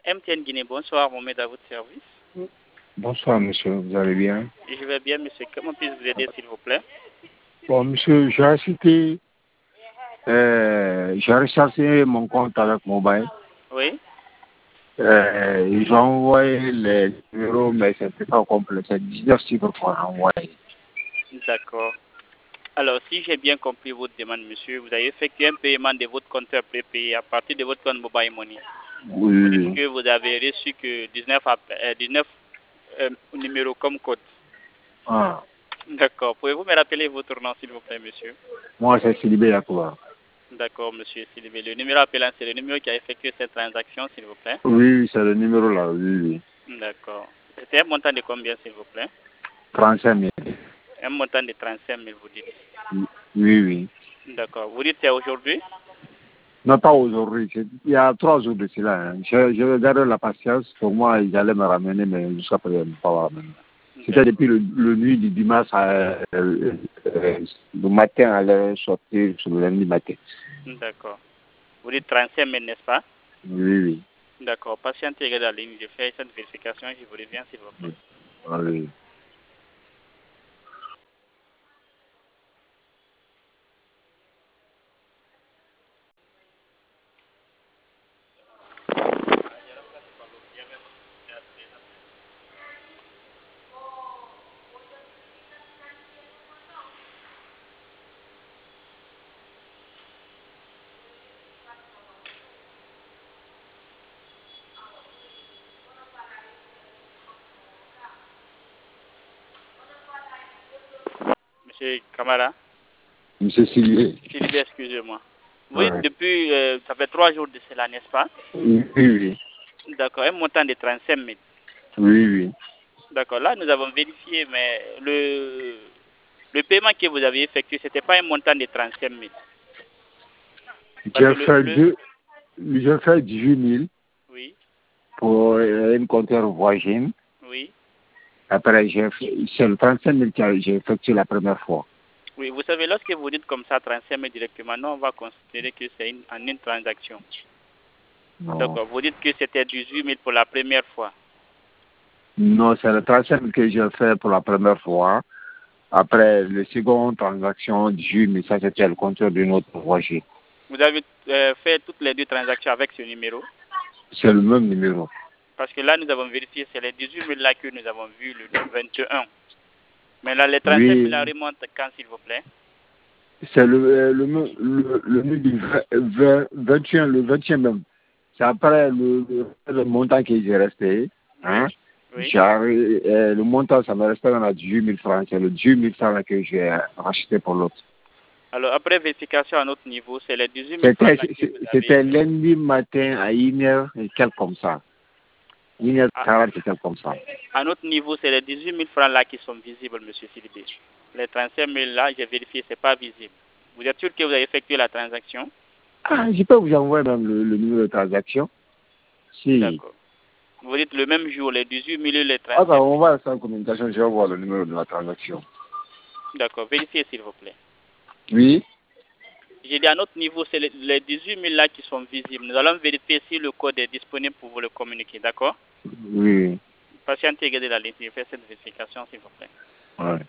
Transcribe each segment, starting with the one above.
MTN Guinée, bonsoir, Mohamed à votre service. Bonsoir, monsieur, vous allez bien? Je vais bien, monsieur. Comment puis-je vous aider, s'il vous plaît? Bon, monsieur, j'ai rechargé mon compte avec Mobile. Oui. Ils ont envoyé les numéros, mais c'était pas complet. C'est 19 chiffres qu'on a envoyé. D'accord. Alors, si j'ai bien compris votre demande, monsieur, vous avez effectué un paiement de votre compteur prépayé à partir de votre compte Mobile Money. Vous dites Oui. que vous avez reçu que 19 numéros comme code. Ah. D'accord. Pouvez-vous me rappeler votre nom, s'il vous plaît, monsieur? Moi, c'est Silibé Yakouba. D'accord, monsieur Sylvain. Le numéro appelant, c'est le numéro qui a effectué cette transaction, s'il vous plaît? Oui, c'est le numéro là, oui. D'accord. C'était un montant de combien, s'il vous plaît? 35 000. Un montant de 35 000, vous dites? Oui. D'accord. Vous dites c'est aujourd'hui? Non, pas aujourd'hui. Il y a 3 jours de cela. Hein. Je gardé la patience. Pour moi, ils allaient me ramener, mais jusqu'à présent, ils ne pas me ramener. C'était depuis le nuit du dimanche, le matin, à l'heure sortir sur le lundi matin. D'accord. Vous dites 35 000, n'est-ce pas? Oui. D'accord. Patientez, regardez la ligne. Je fais cette vérification. Je vous reviens, s'il vous plaît. Oui. Monsieur Camara? Monsieur Sylvie. Sylvie, excusez-moi. Oui, Ouais. depuis, ça fait 3 jours de cela, n'est-ce pas? Oui. D'accord. Un montant de 35 000. Oui. D'accord. Là, nous avons vérifié, mais le paiement que vous avez effectué, ce n'était pas un montant de 35 000. J'ai fait 18 000 Oui. pour une compteur voisine. Oui. Après, c'est le 35 000 que j'ai effectué la première fois. Oui, vous savez, lorsque vous dites comme ça, 35 000 directement, nous, on va considérer que c'est une transaction. D'accord. Vous dites que c'était 18 000 pour la première fois. Non, c'est le 35 000 que j'ai fait pour la première fois. Après, la seconde transaction, 18 000, ça c'était le compteur d'une autre voiture. Vous avez fait toutes les 2 transactions avec ce numéro? C'est le même numéro. Parce que là, nous avons vérifié, c'est les 18 000 là que nous avons vu le 21. Mais là, les 35 000 là remontent quand, s'il vous plaît? C'est le du 21, le 21 même. C'est après le montant que j'ai resté. Hein? Oui. Le montant, ça me restait dans la 18 000 francs. C'est le 18 000 francs que j'ai racheté pour l'autre. Alors, après vérification à notre niveau, c'est les 18 000 francs là que vous avez... C'était lundi matin à 1h et quelque comme ça. 1h40 et quelque comme ça. À notre niveau, c'est les 18 000 francs là qui sont visibles, M. Silibé. Les 35 000 là, j'ai vérifié, ce n'est pas visible. Vous êtes sûr que vous avez effectué la transaction? Ah, je peux vous envoyer même le numéro de transaction. Si. D'accord. Vous dites le même jour, les 18 000 et les 35 000. Ah, on va rester en communication, je vais voir le numéro de la transaction. D'accord, vérifiez s'il vous plaît. Oui. J'ai dit à notre niveau, c'est les 18 000 là qui sont visibles. Nous allons vérifier si le code est disponible pour vous le communiquer, d'accord? Oui. Patientez, regardez la ligne, je fais cette vérification s'il vous plaît. Ouais.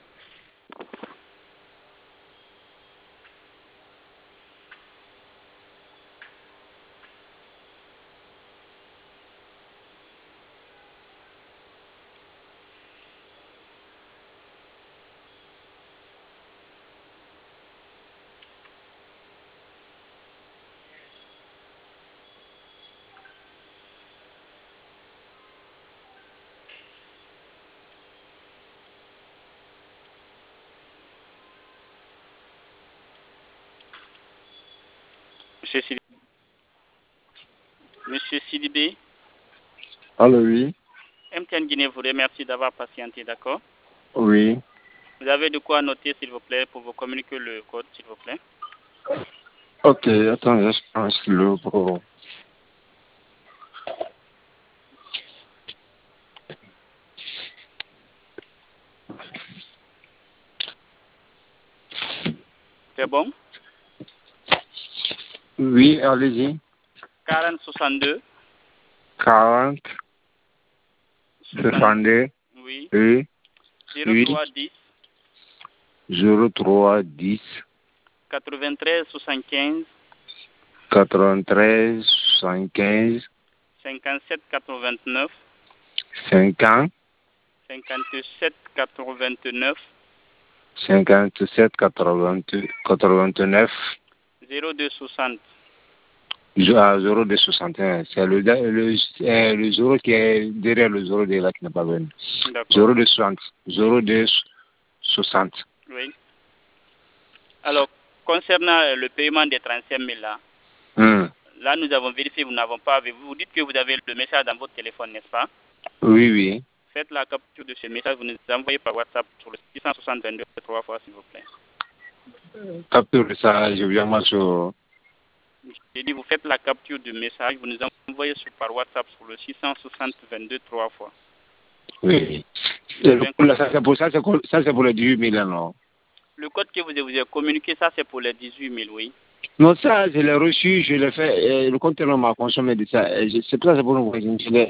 Monsieur Sidibé. Allô, oui. MTN Guinée vous remercie d'avoir patienté, d'accord? Oui. Vous avez de quoi noter, s'il vous plaît, pour vous communiquer le code, s'il vous plaît? Ok, attends, je pense le pro. C'est bon? Oui, allez-y. 40 62. 40, 62, Oui. et 0310 0310 93 75 93 75 57 89 50 57 89 57 89 02 60. 0261. C'est le 0 qui est derrière le 0 de là qui n'est pas venu. D'accord. 0260. 0260. Oui. Alors, concernant le paiement des 35 000 là, là nous avons vérifié, vous n'avons pas, vous dites que vous avez le message dans votre téléphone, n'est-ce pas? Oui, oui. Faites la capture de ce message, vous nous envoyez par WhatsApp sur le 660 22 3 fois, s'il vous plaît. Capture ça, je viens moi sur... J'ai dit, vous faites la capture du message, vous nous envoyez par WhatsApp sur le 660 22 3 fois. Oui. Ça, c'est pour les 18 000, non? Le code que vous avez communiqué, ça, c'est pour les 18 000, oui. Non, ça, je l'ai reçu, je l'ai fait, le compte m'a consommé de ça. C'est pour ça, c'est pour nous.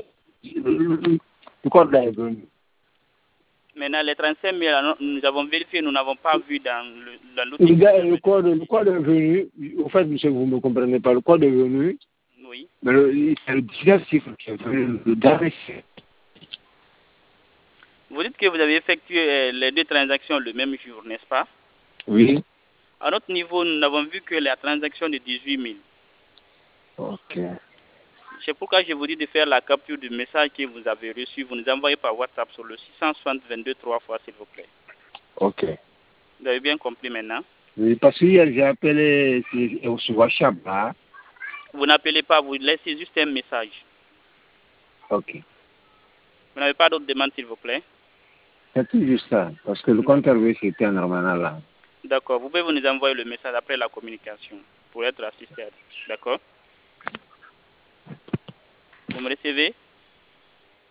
Le code là est venu. Maintenant, les 35 000, nous avons vérifié, nous n'avons pas vu dans l'outil. Le code est venu. Au fait, monsieur, vous ne me comprenez pas. Le code est venu. Oui. Mais c'est le 19 chiffre qui est venu. Le dernier chiffre. Vous dites que vous avez effectué les deux transactions le même jour, n'est-ce pas? Oui. À notre niveau, nous n'avons vu que la transaction de 18 000. Ok. C'est pourquoi je vous dis de faire la capture du message que vous avez reçu. Vous nous envoyez par WhatsApp sur le 660 22 3 fois, s'il vous plaît. Ok. Vous avez bien compris maintenant? Oui, parce que hier, j'ai appelé sur WhatsApp, là. Vous n'appelez pas, vous laissez juste un message. Ok. Vous n'avez pas d'autres demandes, s'il vous plaît? C'est tout juste ça. Parce que le compte RV, c'était normalement là. D'accord. Vous pouvez nous envoyer le message après la communication pour être assisté. D'accord? Vous me recevez?